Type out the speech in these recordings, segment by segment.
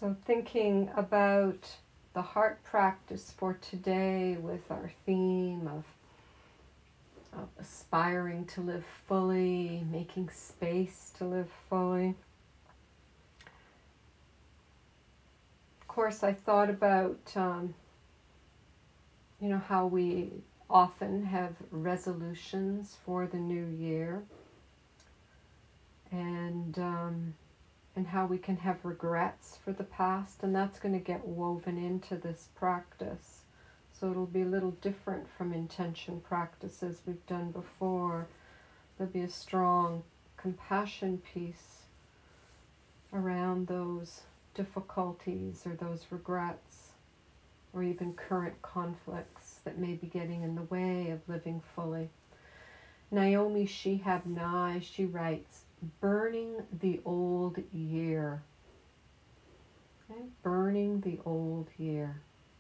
So thinking about the heart practice for today with our theme of aspiring to live fully, making space to live fully. Of course, I thought about, how we often have resolutions for the new year, and how we can have regrets for the past, and that's going to get woven into this practice. So it'll be a little different from intention practices we've done before. There'll be a strong compassion piece around those difficulties or those regrets or even current conflicts that may be getting in the way of living fully. Naomi Shihab Nye, she writes, burning the old year. Okay? Burning the old year.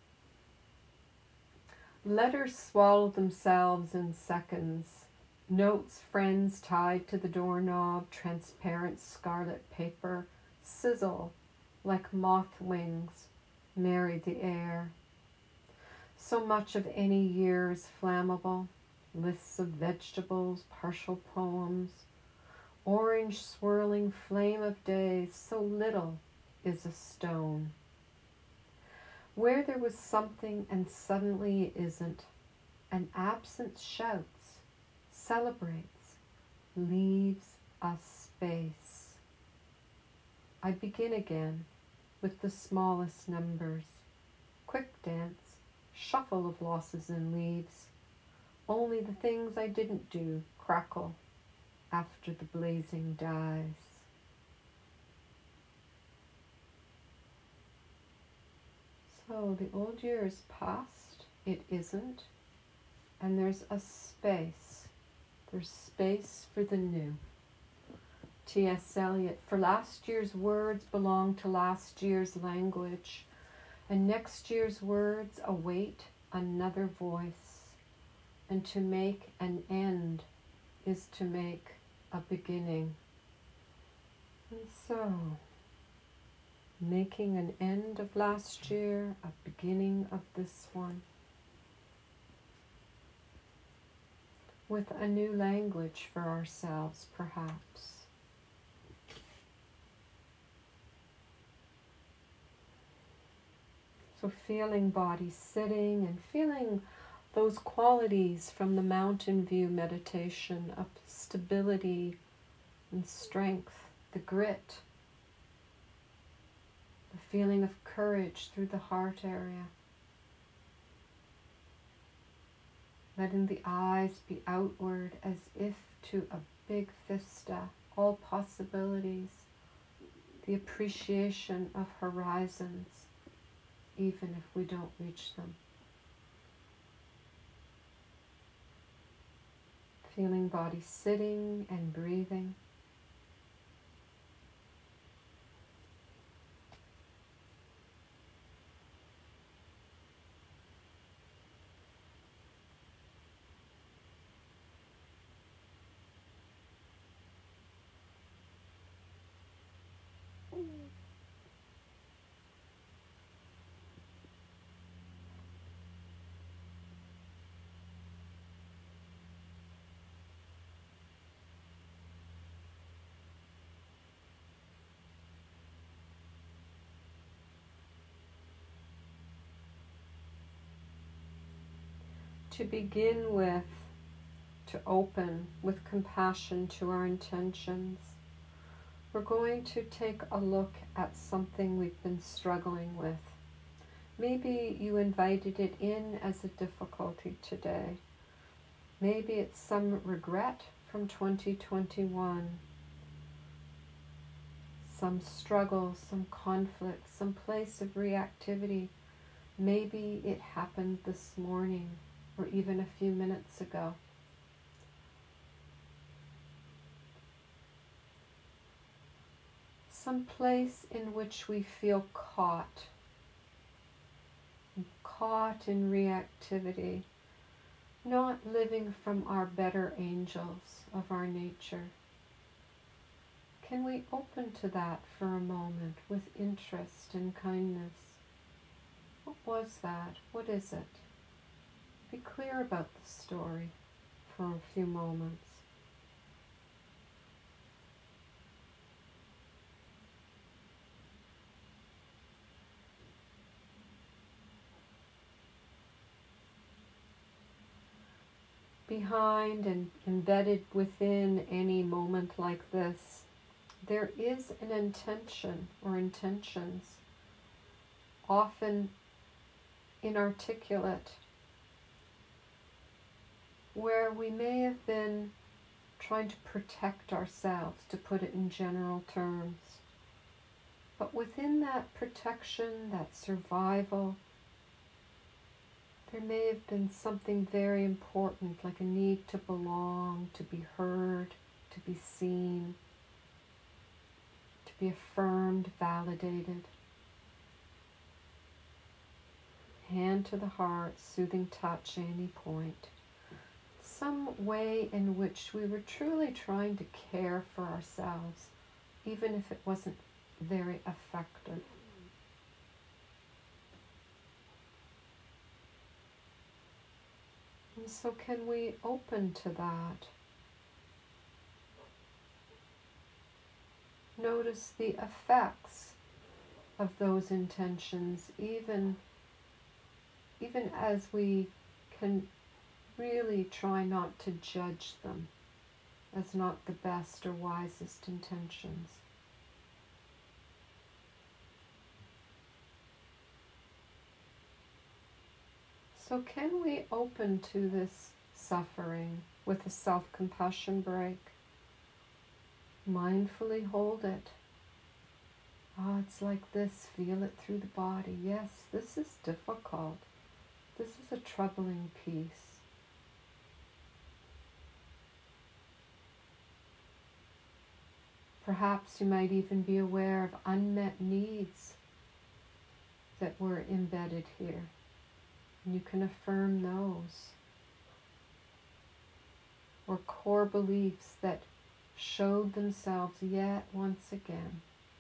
Letters swallow themselves in seconds. Notes, friends tied to the doorknob, transparent scarlet paper, sizzle like moth wings, marry the air. So much of any year is flammable. Lists of vegetables, partial poems, orange swirling flame of days, so little is a stone. Where there was something and suddenly it isn't, an absence shouts, celebrates, leaves us space. I begin again with the smallest numbers, quick dance, shuffle of losses and leaves. Only the things I didn't do crackle after the blazing dies. So the old year is past, it isn't, and there's a space. There's space for the new. T.S. Eliot, for last year's words belong to last year's language, and next year's words await another voice. And to make an end is to make a beginning. And so, making an end of last year, a beginning of this one. With a new language for ourselves, perhaps. So feeling body sitting and feeling those qualities from the mountain view meditation of stability and strength, the grit, the feeling of courage through the heart area. Letting the eyes be outward as if to a big vista, all possibilities, the appreciation of horizons, even if we don't reach them. Feeling body sitting and breathing. To begin with, to open with compassion to our intentions, we're going to take a look at something we've been struggling with. Maybe you invited it in as a difficulty today. Maybe it's some regret from 2021, some struggle, some conflict, some place of reactivity. Maybe it happened this morning or even a few minutes ago. Some place in which we feel caught in reactivity, not living from our better angels of our nature. can we open to that for a moment with interest and kindness? What was that? What is it? Be clear about the story for a few moments. Behind and embedded within any moment like this, there is an intention or intentions, often inarticulate, where we may have been trying to protect ourselves, to put it in general terms. But within that protection, that survival, there may have been something very important, like a need to belong, to be heard, to be seen, to be affirmed, validated. Hand to the heart, soothing touch at any point. Some way in which we were truly trying to care for ourselves, even if it wasn't very effective. And so can we open to that? Notice the effects of those intentions, even as we can really try not to judge them as not the best or wisest intentions. So can we open to this suffering with a self-compassion break? Mindfully hold it. It's like this. Feel it through the body. Yes, this is difficult. This is a troubling piece. Perhaps you might even be aware of unmet needs that were embedded here. And you can affirm those. Or core beliefs that showed themselves yet once again.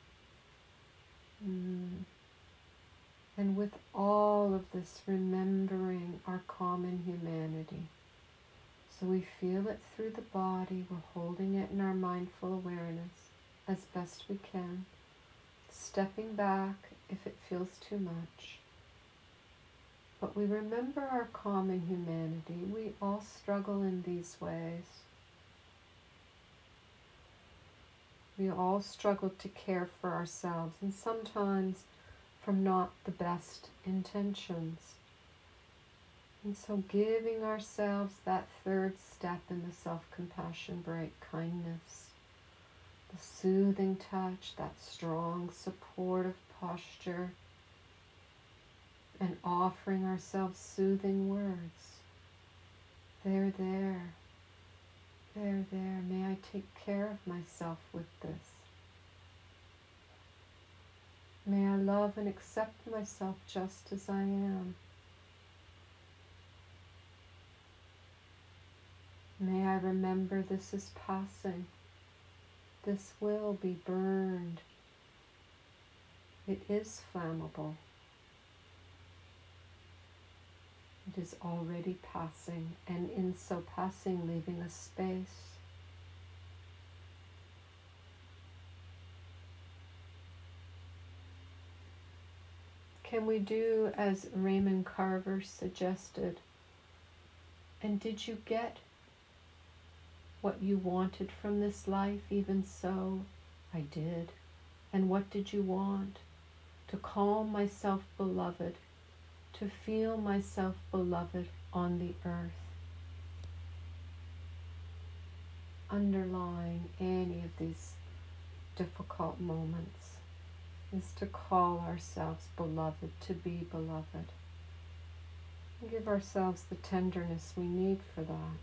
And with all of this, remembering our common humanity. So we feel it through the body, we're holding it in our mindful awareness as best we can, stepping back if it feels too much. But we remember our common humanity. We all struggle in these ways. We all struggle to care for ourselves, and sometimes from not the best intentions. And so giving ourselves that third step in the self-compassion break, kindness, the soothing touch, that strong supportive posture, and offering ourselves soothing words. There, there. There, there. May I take care of myself with this. May I love and accept myself just as I am. May I remember this is passing. This will be burned. It is flammable. It is already passing, and in so passing, leaving a space. Can we do as Raymond Carver suggested? And did you get what you wanted from this life? Even so, I did. And what did you want? To call myself beloved, to feel myself beloved on the earth. Underlying any of these difficult moments is to call ourselves beloved, to be beloved. And give ourselves the tenderness we need for that.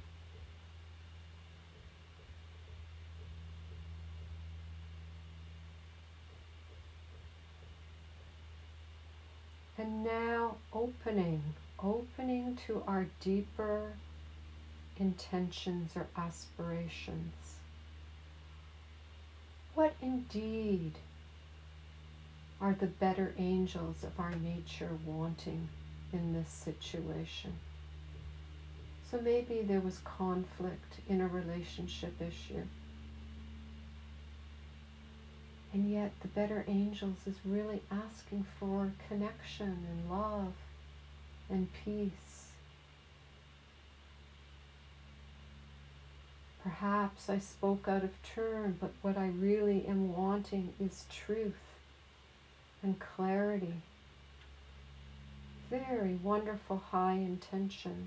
And now opening to our deeper intentions or aspirations. what indeed are the better angels of our nature wanting in this situation? So maybe there was conflict in a relationship issue. And yet the better angels is really asking for connection and love and peace. Perhaps I spoke out of turn, but what I really am wanting is truth and clarity. Very wonderful high intentions.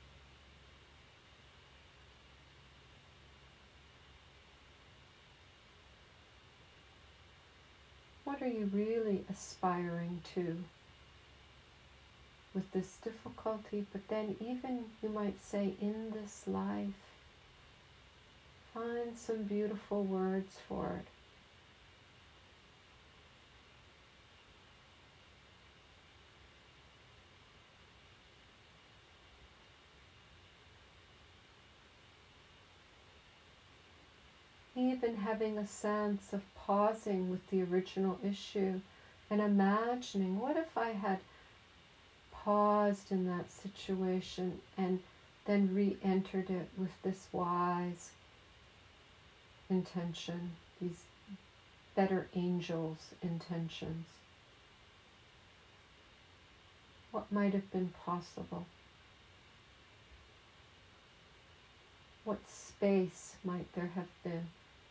What are you really aspiring to with this difficulty, but then even, you might say, in this life? Find some beautiful words for it. Even having a sense of pausing with the original issue and imagining, what if I had paused in that situation and then re-entered it with this wise intention, these better angels' intentions? What might have been possible? What space might there have been?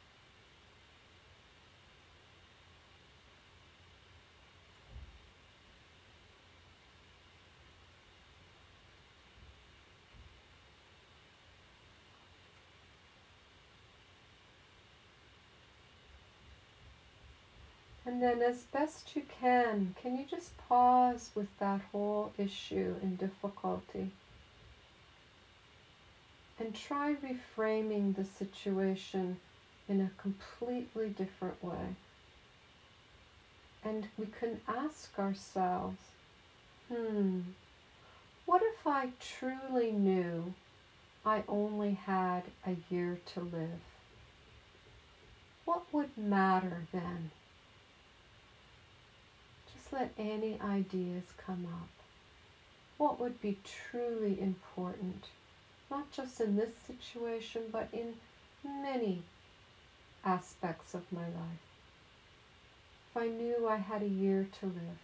And then as best you can you just pause with that whole issue and difficulty and try reframing the situation in a completely different way. And we can ask ourselves, what if I truly knew I only had a year to live? What would matter then? Just let any ideas come up. What would be truly important? Not just in this situation, but in many aspects of my life. If I knew I had a year to live.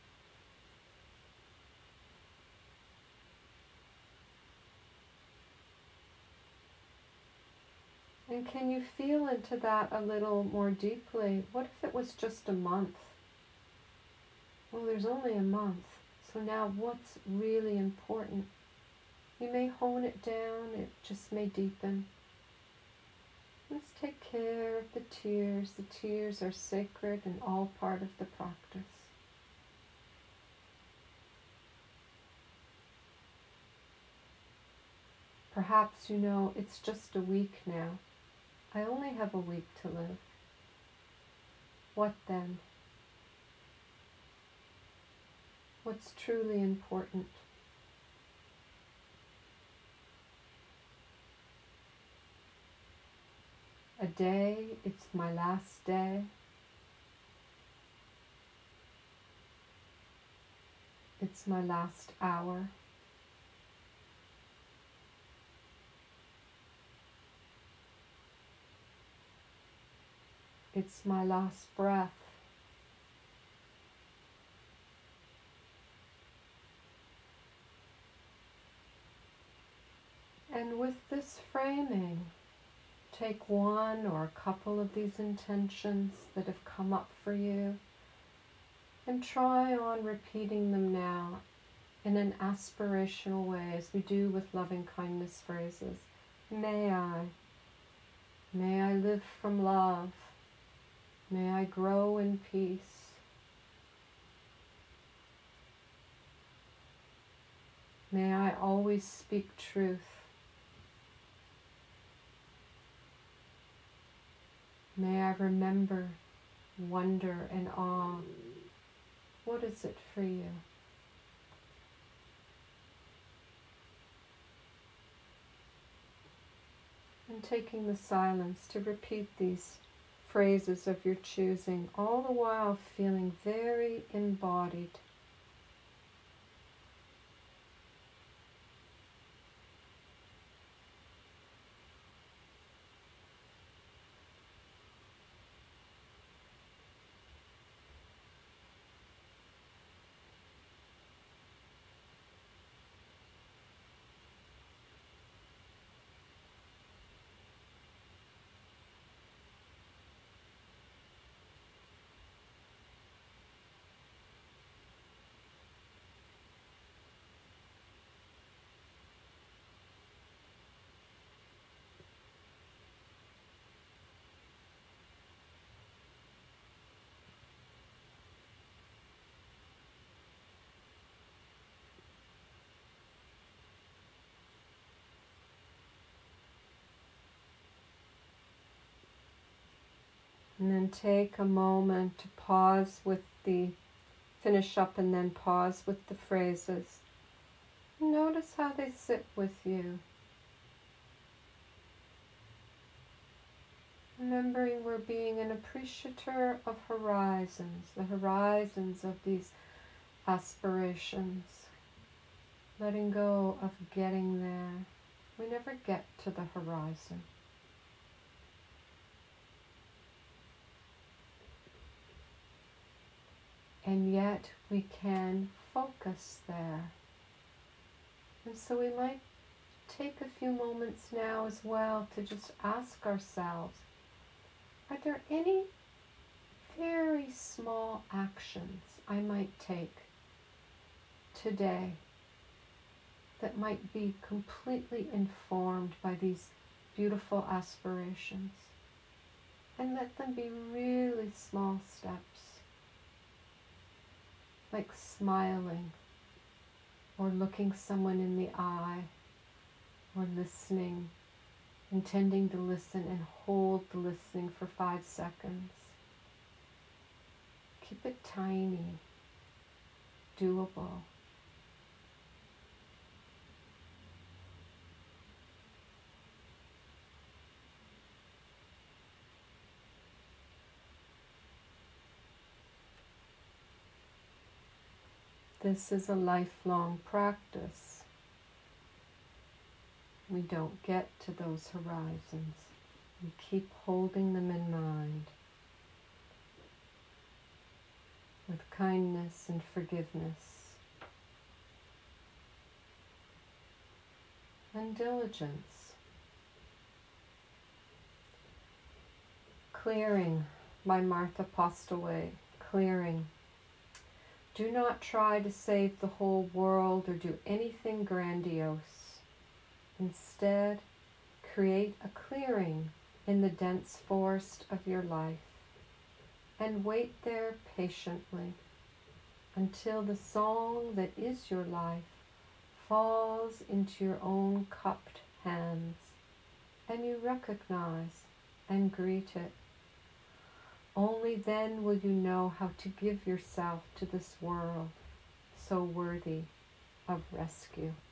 And can you feel into that a little more deeply? What if it was just a month? Well, there's only a month. So now what's really important? You may hone it down, it just may deepen. Let's take care of the tears. The tears are sacred and all part of the practice. Perhaps you know it's just a week now. I only have a week to live. What then? What's truly important? A day, it's my last day. It's my last hour. It's my last breath. And with this framing, take one or a couple of these intentions that have come up for you and try on repeating them now in an aspirational way, as we do with loving kindness phrases. May I live from love. May I grow in peace. May I always speak truth. May I remember wonder and awe. What is it for you? And taking the silence to repeat these phrases of your choosing, all the while feeling very embodied. And then take a moment to pause with finish up and then pause with the phrases. Notice how they sit with you. Remembering we're being an appreciator of horizons, the horizons of these aspirations. Letting go of getting there. We never get to the horizon. And yet we can focus there. And so we might take a few moments now as well to just ask ourselves, are there any very small actions I might take today that might be completely informed by these beautiful aspirations? And let them be really small steps, like smiling, or looking someone in the eye, or listening, intending to listen and hold the listening for 5 seconds. Keep it tiny, doable. This is a lifelong practice. We don't get to those horizons. We keep holding them in mind with kindness and forgiveness and diligence. Clearing by Martha Postlewaite. Clearing. Do not try to save the whole world or do anything grandiose. Instead, create a clearing in the dense forest of your life and wait there patiently until the song that is your life falls into your own cupped hands and you recognize and greet it. Only then will you know how to give yourself to this world so worthy of rescue.